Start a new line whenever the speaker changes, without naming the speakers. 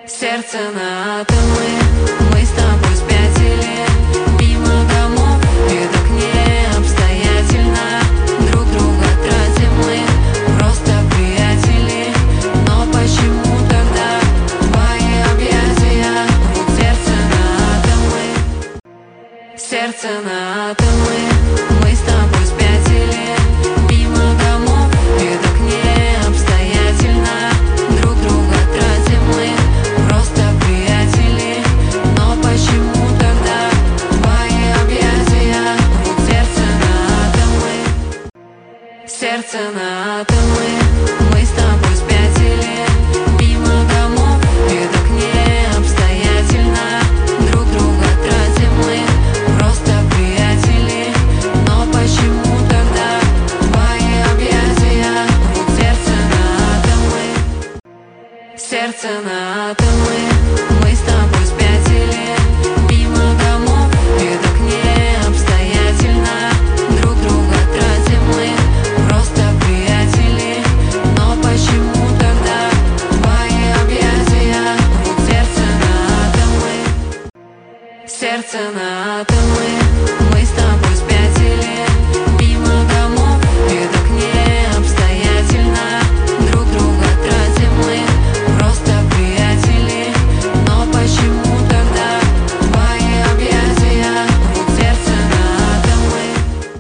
Сердце на атомы, мы с тобой спятили мимо домов, и так не обстоятельно. Друг друга тратим мы, просто приятели. Но почему тогда твои объятия рвут сердце на атомы? Сердце на атомы, мы с тобой спятили мимо домов, и так не обстоятельно. Друг друга тратим мы, просто приятели. Но почему тогда твои объятия рвут сердце на атомы? Сердце на атомы, мы с тобой спятили мимо домов, и так не обстоятельно. Друг друга тратим мы, просто приятели. Но почему тогда твои объятия рвут сердце на атомы? Сердце на атомы, мы с тобой спятили мимо домов, и так не обстоятельно. Друг друга тратим мы, просто приятели. Но почему тогда твои объятия рвут сердце на атомы? Сердце на атомы, мы с тобой